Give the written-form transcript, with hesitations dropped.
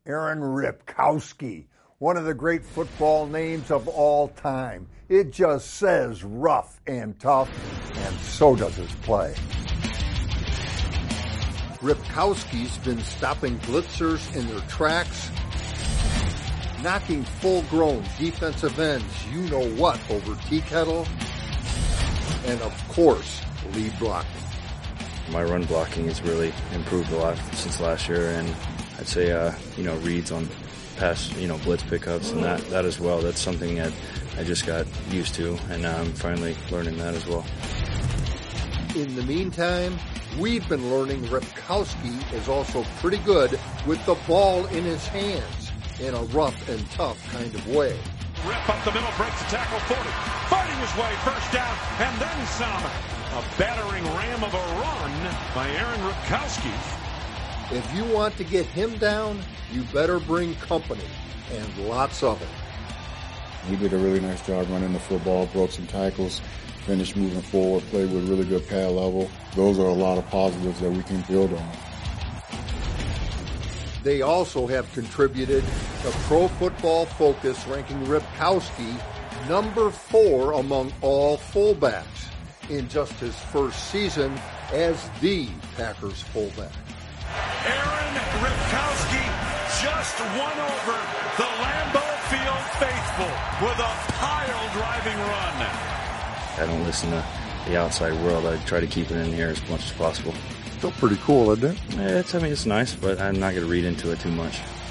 Aaron Ripkowski, one of the great football names of all time. It just says rough and tough, and so does his play. Ripkowski's been stopping blitzers in their tracks, knocking full-grown defensive ends you-know-what over tea kettle, and of course, lead blocking. My run blocking has really improved a lot since last year, and I'd say, reads on pass, blitz pickups and that as well. That's something that I just got used to, and now I'm finally learning that as well. In the meantime, we've been learning Ripkowski is also pretty good with the ball in his hands in a rough and tough kind of way. Rip up the middle, breaks the tackle, 40, fighting his way, first down, and then some. A battering ram of a run by Aaron Ripkowski. If you want to get him down, you better bring company, and lots of it. He did a really nice job running the football, broke some tackles, finished moving forward, played with really good pad level. Those are a lot of positives that we can build on. They also have contributed to Pro Football Focus ranking Ripkowski number 4 among all fullbacks in just his first season as the Packers fullback. Aaron Ripkowski just won over the Lambeau Field faithful with a pile-driving run. I don't listen to the outside world. I try to keep it in here as much as possible. Still pretty cool, isn't it? It's nice, but I'm not going to read into it too much.